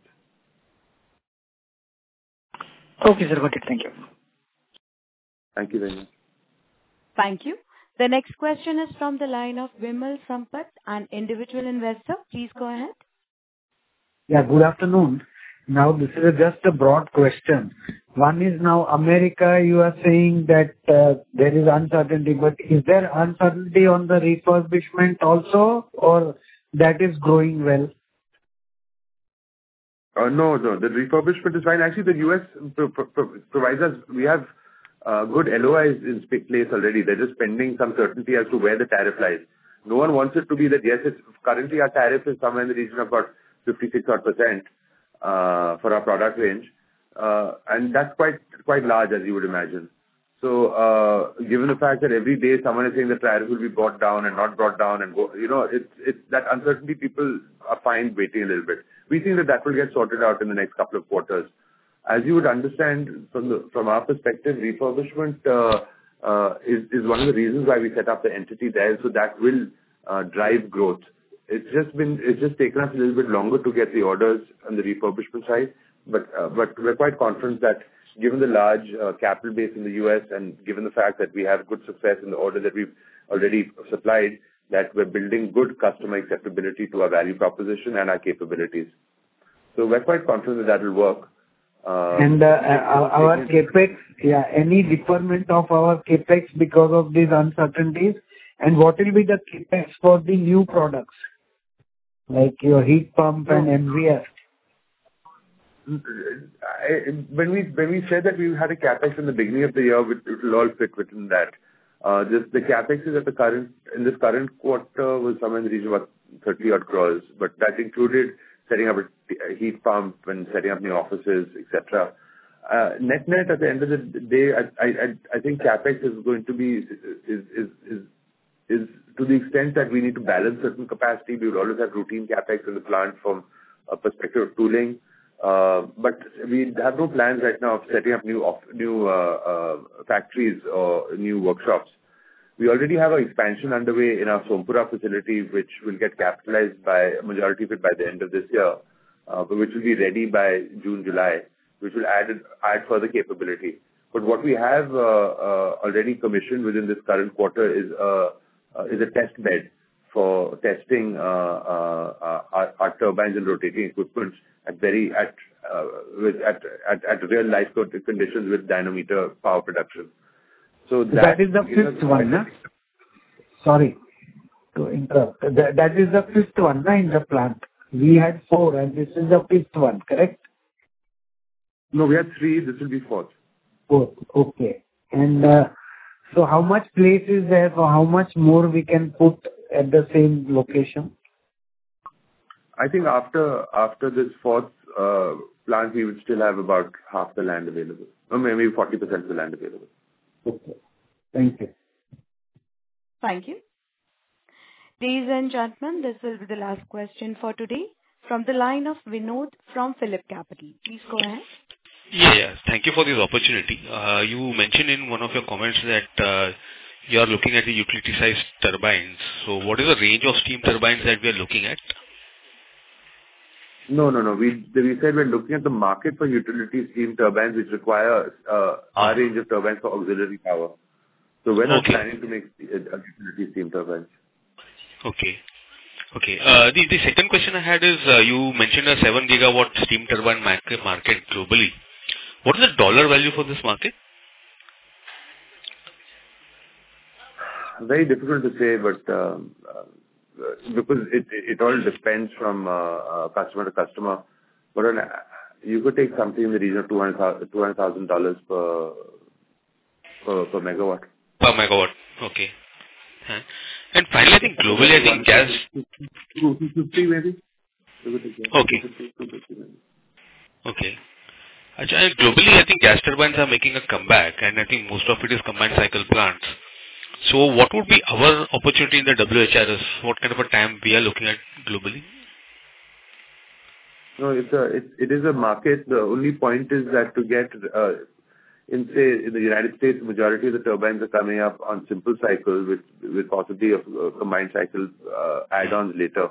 Okay, sir. Got it. Thank you. Thank you very much. Thank you. The next question is from the line of Vimal Sampat, an individual investor. Please go ahead. Yeah, good afternoon. Now, this is just a broad question. One is now America, you are saying that there is uncertainty, but is there uncertainty on the refurbishment also, or that is growing well? No. The refurbishment is fine. Actually, the US provides us, we have good LOIs in place already. They're just pending some certainty as to where the tariff lies. No one wants it to be that, yes, currently our tariff is somewhere in the region of about 56% for our product range. And that's quite large, as you would imagine. So, given the fact that every day someone is saying the tariff will be brought down and not brought down and it's that uncertainty, people are fine waiting a little bit. We think that will get sorted out in the next couple of quarters. As you would understand from our perspective, refurbishment is one of the reasons why we set up the entity there, so that will drive growth. It's just taken us a little bit longer to get the orders on the refurbishment side, but we're quite confident that given the large capital base in the US and given the fact that we have good success in the order that we've already supplied, that we're building good customer acceptability to our value proposition and our capabilities. So we're quite confident that will work. Our CapEx, any deferment of our CapEx because of these uncertainties? And what will be the CapEx for the new products, like your heat pump and MVR? When we said that we had a CapEx in the beginning of the year, it will all fit within that. The CapEx is in this current quarter was somewhere in the region of about 30-odd crores, but that included setting up a heat pump and setting up new offices, etc. Net, at the end of the day, I think CapEx is going to be is to the extent that we need to balance certain capacity. We will always have routine CapEx in the plant from a perspective of tooling. But we have no plans right now of setting up new factories or new workshops. We already have an expansion underway in our Sompura facility, which will get capitalized by majority of it by the end of this year, but which will be ready by June, July, which will add further capability. But what we have already commissioned within this current quarter is a test bed for testing our turbines and rotating equipment at real life conditions with dynamometer power production. So that is the fifth one, no? Sorry to interrupt. That is the fifth one, no, in the plant. We had 4, and this is the fifth one, correct? No, we had 3. This will be 4th. 4th, okay. And so how much place is there for how much more we can put at the same location? I think after this 4th plant, we would still have about half the land available, or maybe 40% of the land available. Okay. Thank you. Thank you. Ladies and gentlemen, this will be the last question for today from the line of Vinod from PhillipCapital. Please go ahead. Yeah. Thank you for this opportunity. You mentioned in one of your comments that you are looking at the utility-sized turbines. So what is the range of steam turbines that we are looking at? No. We said we're looking at the market for utility steam turbines, which require our range of turbines for auxiliary power. So we're not planning to make utility steam turbines. Okay. The second question I had is, you mentioned a 7 gigawatt steam turbine market globally. What is the dollar value for this market? Very difficult to say, but because it all depends from customer to customer. But you could take something in the region of $200,000 per megawatt. Per megawatt, okay. And finally, I think globally, I think gas... 250 maybe? Okay. Globally, I think gas turbines are making a comeback, and I think most of it is combined cycle plants. So what would be our opportunity in the WHRS? What kind of a time we are looking at globally? No, it is a market. The only point is that to get, in the United States, the majority of the turbines are coming up on simple cycle with possibility of combined cycle add-ons later.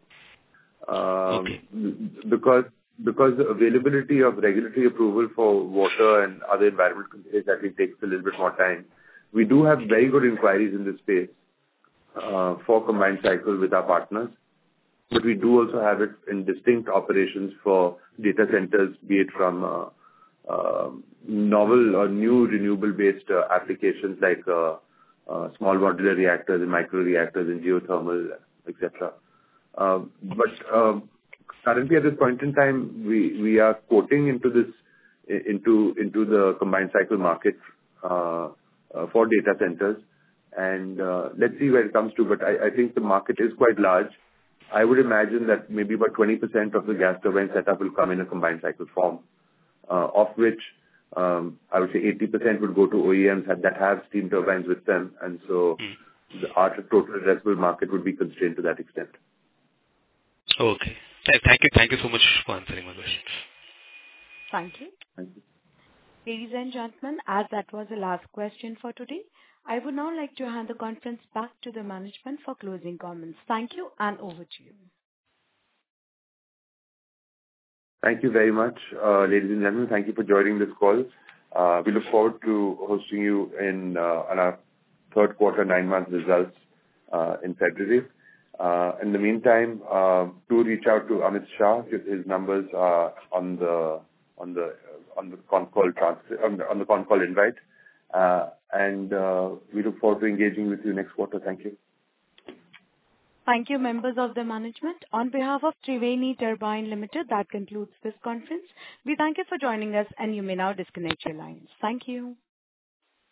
Because the availability of regulatory approval for water and other environmental conditions that takes a little bit more time. We do have very good inquiries in this space for combined cycle with our partners, but we do also have it in distinct operations for data centers, be it from novel or new renewable-based applications like small modular reactors and micro reactors and geothermal, etc. But currently, at this point in time, we are quoting into the combined cycle market for data centers, and let's see where it comes to. But I think the market is quite large. I would imagine that maybe about 20% of the gas turbine setup will come in a combined cycle form, of which I would say 80% would go to OEMs that have steam turbines with them, and so our total addressable market would be constrained to that extent. Okay. Thank you so much for answering my questions. Thank you. Ladies and gentlemen, as that was the last question for today, I would now like to hand the conference back to the management for closing comments. Thank you, and over to you. Thank you very much, ladies and gentlemen. Thank you for joining this call. We look forward to hosting you on our third quarter 9-month results in February. In the meantime, do reach out to Amit Shah. His numbers are on the the con call invite. We look forward to engaging with you next quarter. Thank you. Thank you, members of the management. On behalf of Triveni Turbine Limited, that concludes this conference. We thank you for joining us, and you may now disconnect your lines. Thank you.